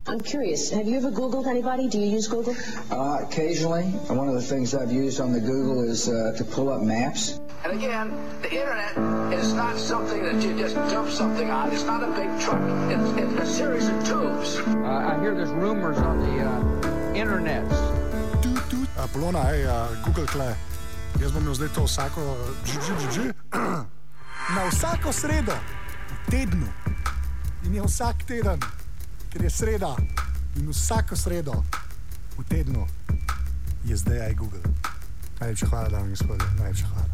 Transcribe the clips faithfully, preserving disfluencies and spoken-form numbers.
I'm curious, have you ever Googled anybody? Do you use Google? Uh, occasionally. One of the things I've used on the Google is uh, to pull up maps. And again, the internet is not something that you just dump something on. It's not a big truck. It's, it's a series of tubes. Uh, I hear there's rumors on the uh, internet. Tut, tut. Uh, Polona, hej, uh, Google Kle. Jaz bom imel zdaj to vsako... Dž, dž, dž, dž. Na vsako sredo v tednu. In je vsak teden, ker je sreda. In vsako sredo v tednu je zdaj aj Google. Najlepša hvala, dame in gospodje. Najlepša hvala.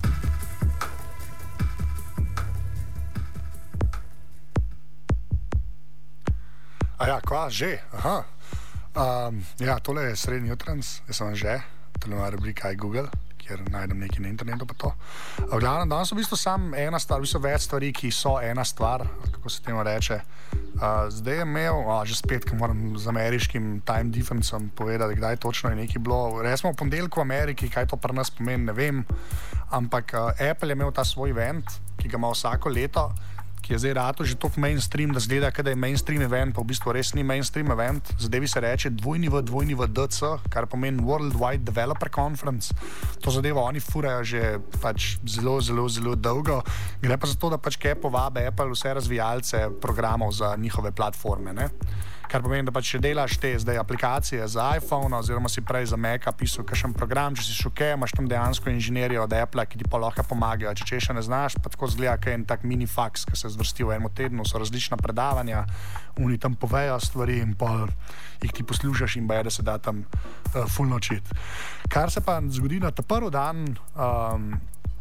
A ja, kva, že? Aha. Um, ja, tole je srednji jutranc, jaz sem že. Tole ima rubrika aj Google, kjer najdem nekaj na internetu pa to. V glavnem, danes v bistvu sam ena stvar, v bistvu več stvari, ki so ena stvar, kako se temu reče. Uh, zdaj je imel, a, že spet, ko moram z ameriškim time differencem povedati, kdaj točno je nekaj bilo. Resmo v ponedeljku v Ameriki, kaj to pri nas pomeni, ne vem, ampak uh, Apple je imel ta svoj event, ki ga ima vsako leto, ki je zdaj rato že toliko mainstream, da zgleda, kada je mainstream event, pa v bistvu res ni mainstream event. Zadevi se reče dvojni v dvojni v D C, kar pomeni Worldwide Developer Conference. To zadevo oni furajo že pač zelo, zelo, zelo dolgo. Gre pa za to, da pač kaj povabe Apple vse razvijalce programov za njihove platforme, ne? Kar pomeni, da pač če delaš te zdaj aplikacije za iPhone oziroma si prej za Maca pisal kakšen program, če si šuke, imaš tam dejansko inženirje od Apple, ki ti pa lahko pomagajo. Če če še ne znaš, pa tako zgleda, kaj je en tak mini faks, ki se zvrsti v enem tednu, so različna predavanja, oni tam povejo stvari in pa jih ti poslušaš in ba je, da se da tam uh, full naučiti. Kar se pa zgodi na ta prvi dan um,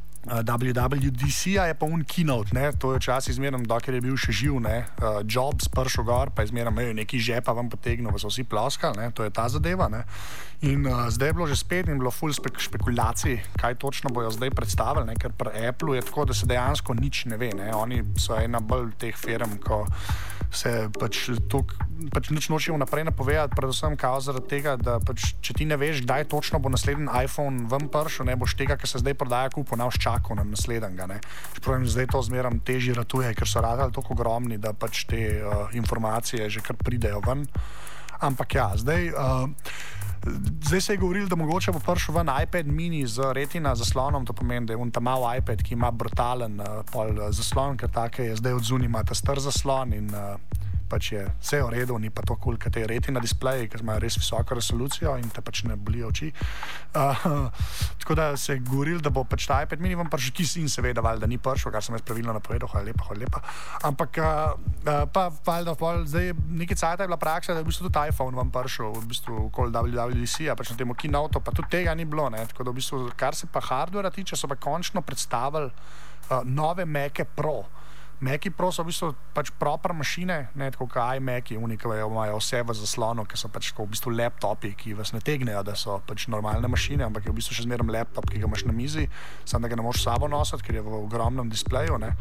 W W D C-a je pa un keynote, ne, to je včasih izmerno, dokler je bil še živ, ne, uh, Jobs prišel gor, pa izmerno, neki žepa vam potegnil, pa so vsi ploskali, ne, to je ta zadeva, ne, in uh, zdaj je bilo že spet in bilo full spek špekulacij, kaj točno bojo zdaj predstavili, ne, ker pri Apple je tako, da se dejansko nič ne ve, ne, oni so ena bolj teh firm, ko se pač tok, pač nič nočejo naprej napovedati, predvsem kao zaradi tega, da pač če ti ne veš, kdaj točno bo naslednji iPhone ven prišel, ne boš tega, ki se zdaj prodaja kupo, na čakal na naslednjega, ne. Čeprav jim zdaj to zmeram težje ratuje, ker so radili toliko ogromni, da pač te uh, informacije že kar pridejo ven. Ampak ja, zdaj uh, Zdaj se je govorilo, da mogoče bo prišel ven iPad mini z retina zaslonom, to pomeni, da je un ta mal iPad, ki ima brutalen uh, pol zaslon, ker take je zdaj od zunaj ima ta star zaslon in uh, pač je vse v redu, ni pa to kul, kot te retina displeji, ki imajo res visoko resolucijo in te pač ne bolijo oči. Uh, tako da se je govorilo, da bo pač ta iPad mini vam prišel, ki in seveda valjda ni prišel, kar sem jaz pravilno napovedal, hvala lepa, hvala lepa. Ampak uh, uh, pa valjda zdaj nekaj cajta je bila praksa, da je v bistvu tudi iPhone vam prišel, v bistvu okoli W W D C-a, pač na temu keynote, pa tudi tega ni bilo, ne, tako da v bistvu, kar se pa hardwarea tiče, so pa končno predstavili uh, nove Mace Pro. Maci Pro so v bistvu pač proper mašine, ne tako kot iMaci, unikove imajo vse v zaslonu, ki so pač v bistvu laptopi, ki vas ne tegnejo, da so pač normalne mašine, ampak je v bistvu še zmeraj laptop, ki ga imaš na mizi, samo da ga ne moš s sabo nositi, ker je v ogromnem displeju, ne.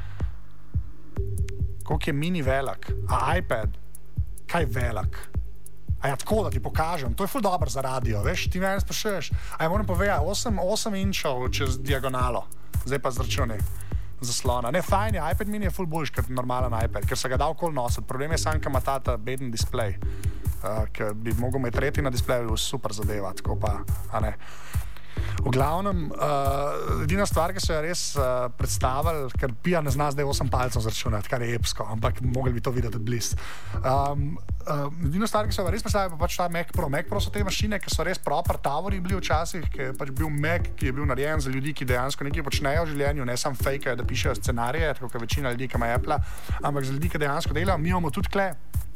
Koliko je mini velik? A iPad? Kaj velik? A ja, tako, da ti pokažem, to je ful dobro za radio, veš, ti meni sprašuješ, a ja moram povedati, osem inčov čez diagonalo, zdaj pa zračuni zaslona. Ne, fajn je, iPad mini je ful boljš kot normalen iPad, ker se ga da okoli nositi. Problem je sam, ka ima ta, ta beden displej, uh, ker bi mogel imeti retina displej, bi super zadeva, tako pa, a ne. V glavnem, uh, edina stvar, ki so jo res uh, predstavili, ker Pija ne zna zdaj osem palcev zračunati, kar je epsko, ampak mogli bi to videti od blizu. Um, uh, edina stvar, ki so jo res predstavili, pa pač ta Mac Pro. Mac Pro so te mašine, ki so res proper toweri bili včasih, ki je pač bil Mac, ki je bil narejen za ljudi, ki dejansko nekaj počnejo v življenju, ne samo fejkajo, da pišejo scenarije, tako kot večina ljudi, ki ima Apple, ampak za ljudi, ki dejansko delajo. Mi imamo tudi kle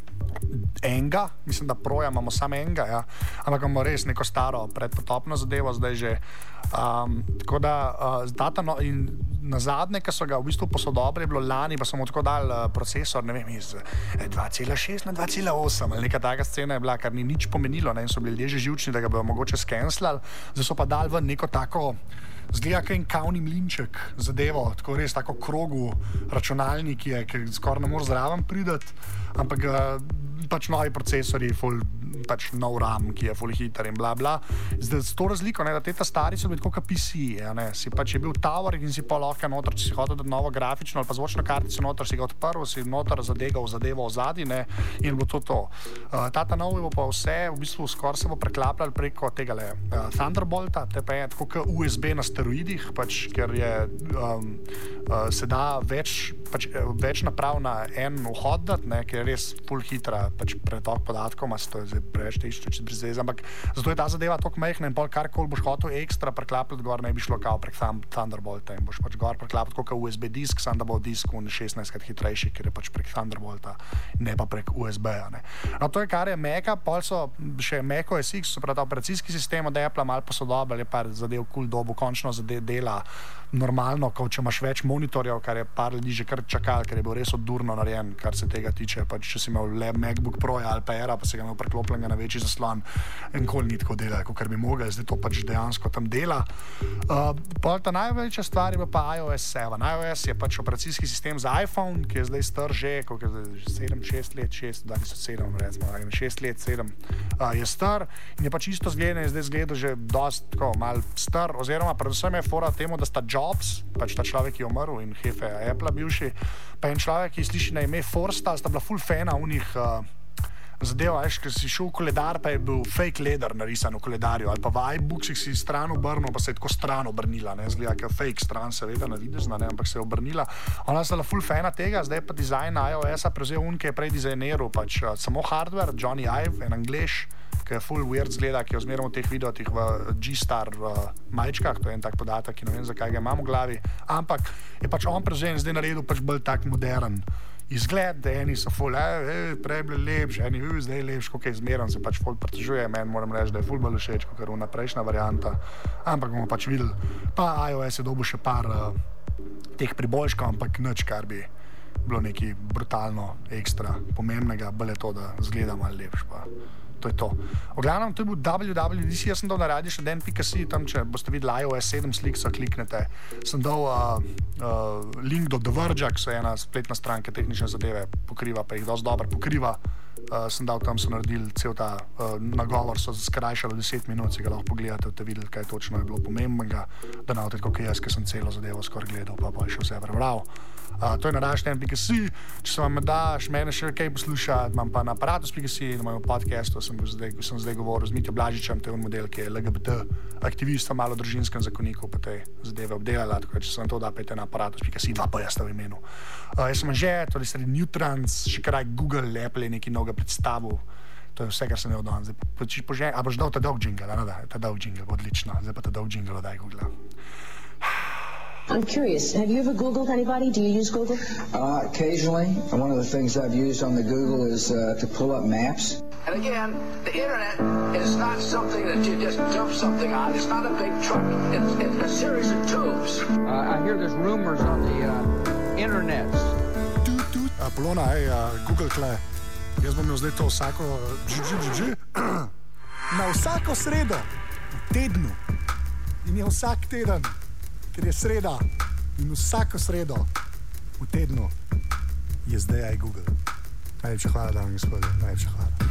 enega, mislim, da Proja imamo samo enega, ja. Ampak imamo res neko staro predpotopno zadevo zdaj že. Um, tako da uh, data no, in na zadnje, ki so ga v bistvu posodobili, je bilo lani, pa so mu tako dali uh, procesor, ne vem, iz dva cela šest na dva cela osem ali neka taka scena je bila, kar ni nič pomenilo, ne, in so bili ljudje že živčni, da ga bojo mogoče skenslali, zdaj so pa dali ven neko tako zgleda kaj en kavni mlinček zadevo, tako res tako krogu računalnik je, ki skoraj ne more zraven prideti, ampak uh, pač novi procesori, full, pač nov RAM, ki je full hiter in bla bla. Zdaj, s to razliko, ne, da te ta stari so bili tako kot P C, ja, ne, si pač je bil tower in si pa lahko noter, če si hotel dati novo grafično ali pa zvočno kartico noter, si ga odprl, si noter zadegal zadevo v zadnji, ne, in bo to to. Uh, tata nov bo pa vse, v bistvu skoraj se bo preklapljal preko tega le uh, Thunderbolta, te pa je tako kot U S B na steroidih, pač, ker je um, uh, se da več, pač, več naprav na en vhod dati, ne, ker je res full hitra, pač pretok podatkov, mas to je zdaj preveč težko, če brez veze, ampak zato je ta zadeva toliko majhna in pol karkoli boš hotel ekstra preklapljati gor, ne bi šlo kao prek Thunderbolta in boš pač gor preklapljati kot U S B disk, sam da bo disk v šestnajstkrat hitrejši, ker je pač prek Thunderbolta, ne pa prek U S B-ja. No, to je kar je Maca, pol so še Mac O S X, so prav ta operacijski sistem od Apple malo posodobili, je par zadev kul dobu, končno zadev dela normalno, kot če imaš več monitorjev, kar je par ljudi že kar čakal, ker je bil res oddurno narejen, kar se tega tiče, pač če si imel le MacBook Pro ali pa Aira, pa si ga imel preklopljenega na večji zaslon, nikoli ni tako dela, kot bi mogel, zdaj to pač dejansko tam dela. Uh, pa ta največja stvar je pa i O S sedem. i O S je pač operacijski sistem za iPhone, ki je zdaj star že, koliko je zdaj, sedem, šest let, šest, dva tisoč sedem, recimo, šest let, sedem, uh, je star in je pač isto zgleda in zdaj zgleda že dost tako mal star, oziroma predvsem je fora temu, da sta Jobs, pač ta človek, ki je umrl in hefe Apple bivši, pa en človek, ki sliši na ime Forsta, sta bila full fana unih uh, zadeva, veš, ker si šel v koledar, pa je bil fake leather narisan v koledarju, ali pa v iBooksih si stran obrnil, pa se je tako stran obrnila, ne, zgleda, ker fake stran seveda navidezna, ne, ampak se je obrnila. Ona sta bila full fana tega, zdaj pa dizajn iOS-a prevzel un, ki je prej dizajniral, pač uh, samo hardware, Johnny Ive, en Anglež, ki je full weird zgleda, ki je ozmerno v teh videotih v G-Star uh, majčkah, to je en tak podatek, ki ne vem, zakaj ga imam v glavi, ampak je pač on prevzel in zdaj naredil pač bolj tak modern izgled, da eni so full, eh, prej bili lepši, eni, uh, zdaj lepši, koliko je zmeren, se pač full pritožuje, meni moram reči, da je full bolj všeč, kot ona prejšnja varianta, ampak bomo pač videli, pa iOS je dobil še par uh, teh priboljškov, ampak nič, kar bi bilo nekaj brutalno, ekstra pomembnega, bolj je to, da zgleda malo lepš, pa to je to. V glavnem, to je bil W W D C, jaz sem dal na radiu še den pika si, tam, če boste videli iOS sedem slik, so kliknete, sem dal uh, uh, link do The Verge, ki so ena spletna stranka tehnične zadeve, pokriva, pa jih dosti dobro pokriva, uh, sem dal tam, so naredili cel ta uh, nagovor, so skrajšali deset minut, si ga lahko pogledate, da videli, kaj točno je bilo pomembnega, da ne boste kot jaz, ki sem celo zadevo skoraj gledal, pa pa je še vse prebral. Uh, to je na radiu den pika si, če se vam daš mene še kaj poslušati, imam pa na aparatus pika si, na mojem podcastu sem, zdaj, sem zdaj govoril z Mitjo Blažičem, to je on model, ki je L G B T aktivist, malo v družinskem zakoniku, pa te zadeve obdelala, tako da če se vam to da, pejte na aparatus pika si, dva pa jaz v imenu. Uh, jaz sem že, to je sredi Newtrans, še kraj Google, Apple je nekaj novega predstavil, to je vse, kar sem je od danes. Zdaj, požen, a boš dal ta dolg jingle, da, da, ta dolg jingle, odlično, zdaj pa ta dolg jingle, daj Google. I'm curious, have you ever Googled anybody? Do you use Google? Uh, occasionally. One of the things I've used on the Google is uh, to pull up maps. And again, the internet is not something that you just dump something on. It's not a big truck. It's, it's a series of tubes. Uh, I hear there's rumors on the uh, internet. Uh, Polona, hej, uh, Google tle. Jaz bom imel zdaj to vsako... Dž, dž, dž, dž. Na vsako sredo v tednu. In je vsak teden, ker je sreda. In vsako sredo v tednu je zdaj aj Google. Najlepša hvala, dame in gospodje. Najlepša hvala.